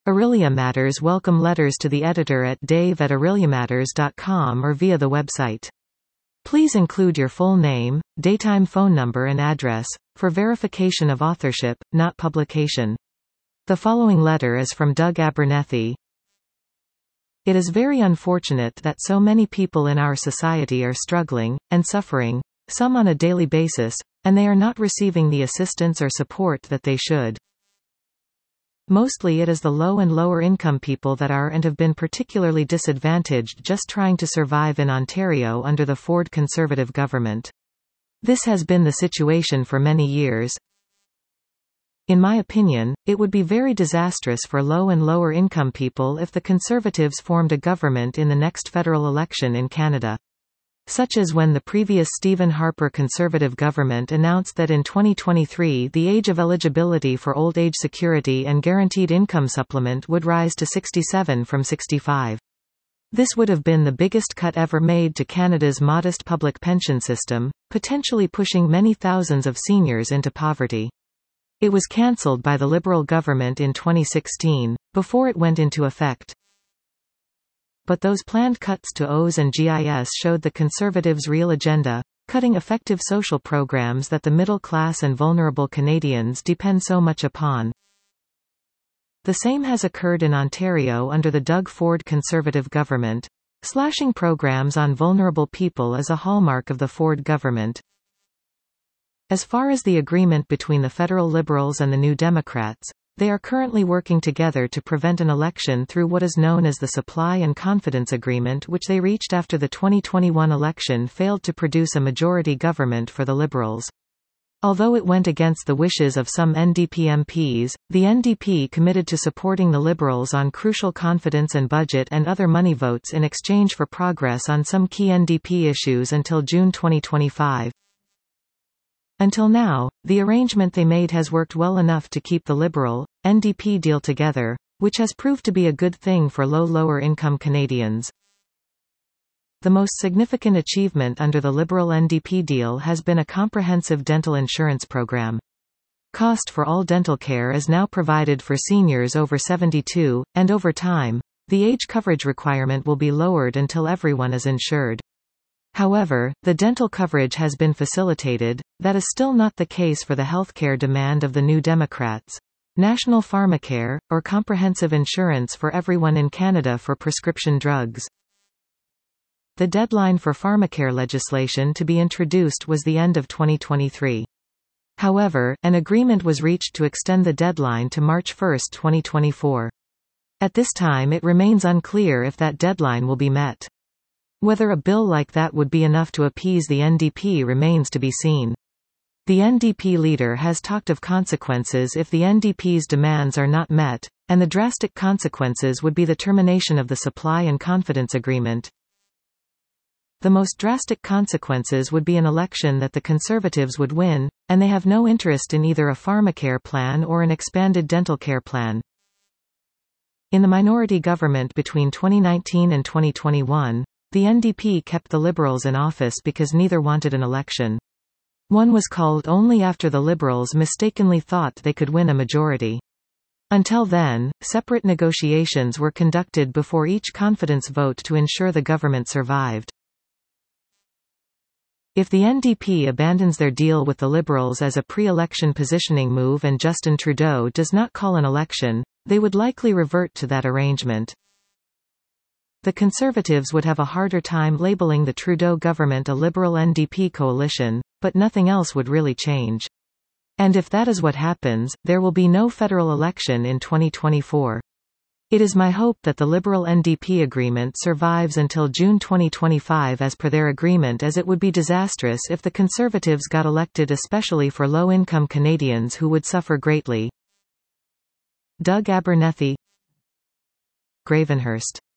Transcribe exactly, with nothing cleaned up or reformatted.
Aurelia Matters welcome letters to the editor at dave at aureliamatters dot com or via the website. Please include your full name, daytime phone number and address, for verification of authorship, not publication. The following letter is from Doug Abernethy. It is very unfortunate that so many people in our society are struggling, and suffering, some on a daily basis, and they are not receiving the assistance or support that they should. Mostly it is the low and lower income people that are and have been particularly disadvantaged just trying to survive in Ontario under the Ford Conservative government. This has been the situation for many years. In my opinion, it would be very disastrous for low and lower income people if the Conservatives formed a government in the next federal election in Canada. Such as when the previous Stephen Harper Conservative government announced that in twenty twenty-three the age of eligibility for old age security and guaranteed income supplement would rise to sixty-seven from sixty-five. This would have been the biggest cut ever made to Canada's modest public pension system, potentially pushing many thousands of seniors into poverty. It was cancelled by the Liberal government in twenty sixteen, before it went into effect. But those planned cuts to O A S and G I S showed the Conservatives' real agenda, cutting effective social programs that the middle class and vulnerable Canadians depend so much upon. The same has occurred in Ontario under the Doug Ford Conservative government. Slashing programs on vulnerable people is a hallmark of the Ford government. As far as the agreement between the federal Liberals and the New Democrats, they are currently working together to prevent an election through what is known as the Supply and Confidence Agreement, which they reached after the twenty twenty-one election failed to produce a majority government for the Liberals. Although it went against the wishes of some N D P M Ps, the N D P committed to supporting the Liberals on crucial confidence and budget and other money votes in exchange for progress on some key N D P issues until June twenty twenty-five. Until now, the arrangement they made has worked well enough to keep the Liberal, N D P deal together, which has proved to be a good thing for low lower-income Canadians. The most significant achievement under the Liberal N D P deal has been a comprehensive dental insurance program. Cost for all dental care is now provided for seniors over seventy-two, and over time, the age coverage requirement will be lowered until everyone is insured. However, the dental coverage has been facilitated. That is still not the case for the healthcare demand of the New Democrats. National Pharmacare, or comprehensive insurance for everyone in Canada for prescription drugs. The deadline for pharmacare legislation to be introduced was the end of twenty twenty-three. However, an agreement was reached to extend the deadline to March first, twenty twenty-four. At this time it remains unclear if that deadline will be met. Whether a bill like that would be enough to appease the N D P remains to be seen. The N D P leader has talked of consequences if the N D P's demands are not met, and the drastic consequences would be the termination of the Supply and Confidence Agreement. The most drastic consequences would be an election that the Conservatives would win, and they have no interest in either a pharmacare plan or an expanded dental care plan. In the minority government between twenty nineteen and twenty twenty-one, the N D P kept the Liberals in office because neither wanted an election. One was called only after the Liberals mistakenly thought they could win a majority. Until then, separate negotiations were conducted before each confidence vote to ensure the government survived. If the N D P abandons their deal with the Liberals as a pre-election positioning move and Justin Trudeau does not call an election, they would likely revert to that arrangement. The Conservatives would have a harder time labeling the Trudeau government a Liberal N D P coalition, but nothing else would really change. And if that is what happens, there will be no federal election in twenty twenty-four. It is my hope that the Liberal N D P agreement survives until June twenty twenty-five as per their agreement, as it would be disastrous if the Conservatives got elected, especially for low-income Canadians who would suffer greatly. Doug Abernethy, Gravenhurst.